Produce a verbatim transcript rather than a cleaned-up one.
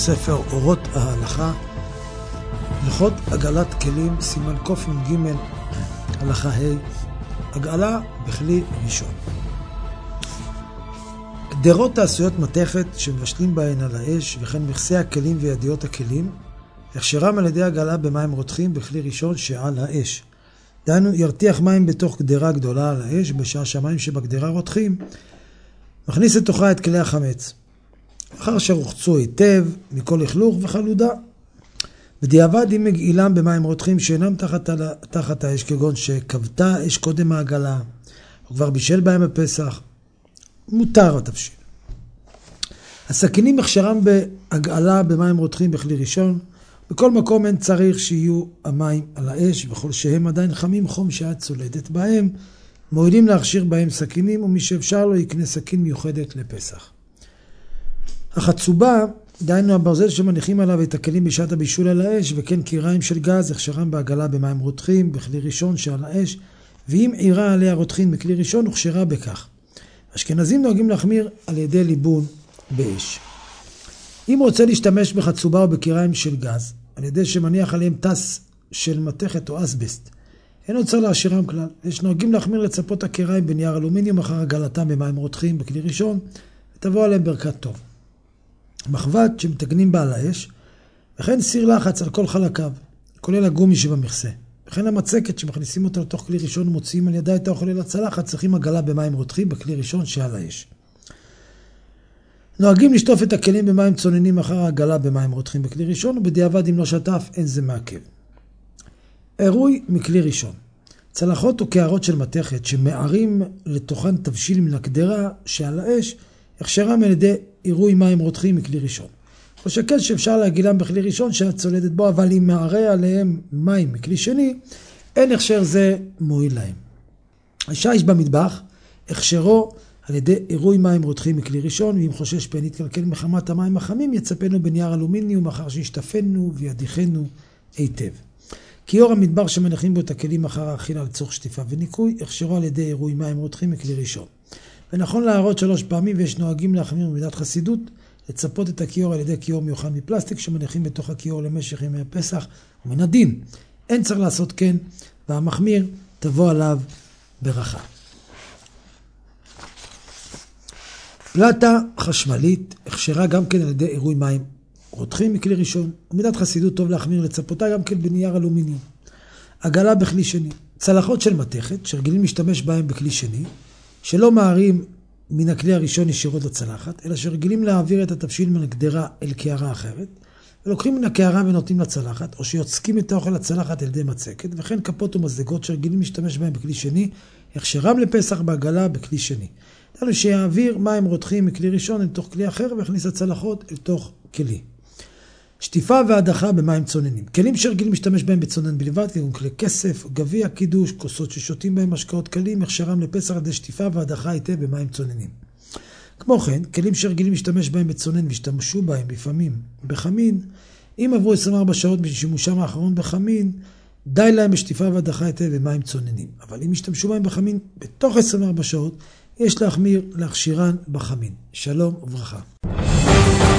ספר אורות ההלכה, הלכות עגלת כלים, סימן קוף ג' הלכה ה', עגלה בכלי ראשון. גדרות העשויות מתכת שמבשלים בהן על האש, וכן מכסה הכלים וידיות הכלים, הכשרם על ידי עגלה במים רותחים בכלי ראשון שעל האש. דהיינו, ירתיח מים בתוך גדרה גדולה על האש, בשעה שהמים שבגדרה רותחים, מכניס לתוכה את כלי החמץ. אחר שרוחצו היטב מכל לכלוך וחלודה. בדיעבד אם מגעילם במים רותחים שאינם תחת, תחת האש, כגון שקבתה האש קודם העגלה, או כבר בישל בהם הפסח, מותר התבשיל. הסכינים הכשרם בהגעלה במים רותחים בכלי ראשון, בכל מקום אין צריך שיהיו המים על האש, וכל שהם עדיין חמים חום שאת צולדת בהם, מועילים להכשיר בהם סכינים, ומי שאפשר לו יקנה סכין מיוחדת לפסח. החצובה, דהיינו הברזל שמניחים עליו את הכלים בשעת הבישול על האש, וכן קיריים של גז, הכשרם בעגלה במים רותחים בכלי ראשון שעל האש, ואם עירה עליה רותחין בכלי ראשון, הוכשרה בכך. אשכנזים נוהגים להחמיר על ידי ליבון באש. אם רוצה להשתמש בחצובה או בקיריים של גז, על ידי שמניח עליהם טס של מתכת או אסבסט, אין עוד צריך להשאירם כלל. יש נוהגים להחמיר לצפות הקיריים בנייר אלומיניום אחר הגלתם במים רותחים בכלי ראשון, ותבוא עליהם ברכת טוב. מחבת שמתגנים בה על האש, וכן סיר לחץ על כל חלקיו, כולל הגומי שבמכסה. וכן המצקת שמכניסים אותה לתוך כלי ראשון ומוציאים על ידה את האוכל אל הצלחת, צריכים עגלה במים רותחים בכלי ראשון שעל האש. נוהגים לשטוף את הכלים במים צוננים אחר העגלה במים רותחים בכלי ראשון, ובדיעבד אם לא שטף אין זה מעכב. עירוי מכלי ראשון. צלחות או קערות של מתכת שמערים לתוכן תבשיל מן הקדרה שעל האש, הכשרם על ידי עירוי מים רותחים מכלי ראשון. או שכן שאפשר להגילם בכלי ראשון שאת צולדת בו, אבל אם מערה עליהם מים מכלי שני, אין הכשר זה מועיל להם. השיש במטבח, הכשרו על ידי עירוי מים רותחים מכלי ראשון, ואם חושש פן יתקלקל מחמת המים החמים, יצפנו בנייר אלומיניום אחר שישטפנו וידיחנו היטב. כיור המדבר שמניחים בו את הכלים אחר האכילה לצורך שטיפה וניקוי, הכשרו על ידי עירוי מים רותחים מכלי ראשון. ונכון להראות שלוש פעמים, ויש נוהגים להחמיר במידת חסידות, לצפות את הכיור על ידי כיור מיוחד מפלסטיק שמניחים בתוך הכיור למשך ימי הפסח, ומן הדין אין צריך לעשות כן, והמחמיר תבוא עליו ברכה. פלטה חשמלית הכשרה גם כן על ידי עירוי מים רותחים מכלי ראשון, ומידת חסידות טוב להחמיר לצפותה גם כן בנייר אלומיניום. עגלה בכלי שני. צלחות של מתכת שרגילים להשתמש בהם בכלי שני, שלא מערים מן הכלי הראשון ישירות לצלחת, אלא שרגילים להעביר את התבשיל מן הגדרה אל קערה אחרת, ולוקחים מן הקערה ונותנים לצלחת, או שיוצקים את האוכל לצלחת על ידי מצקת, וכן כפות ומזלגות שרגילים להשתמש בהם בכלי שני, הכשרם לפסח בעגלה בכלי שני. דהיינו שיעביר מים רותחים מכלי ראשון אל תוך כלי אחר, והכניס הצלחות אל תוך כלי. שטיפה והדחה במים צוננים. כלים שרגילים להשתמש בהם בצונן בלבד, כגון כלי כסף, גביע, קידוש, כוסות ששותים בהם משקאות קלים, הכשרם לפסח על ידי שטיפה והדחה היטב במים צוננים. כמו כן, כלים שרגילים להשתמש בהם בצונן והשתמשו בהם לפעמים בחמין, אם עברו עשרים וארבע שעות משימושם האחרון בחמין, די להם בשטיפה והדחה היטב במים צוננים. אבל אם השתמשו בהם בחמין בתוך עשרים וארבע שעות, יש להחמיר להכשירן בחמין. שלום וברכה.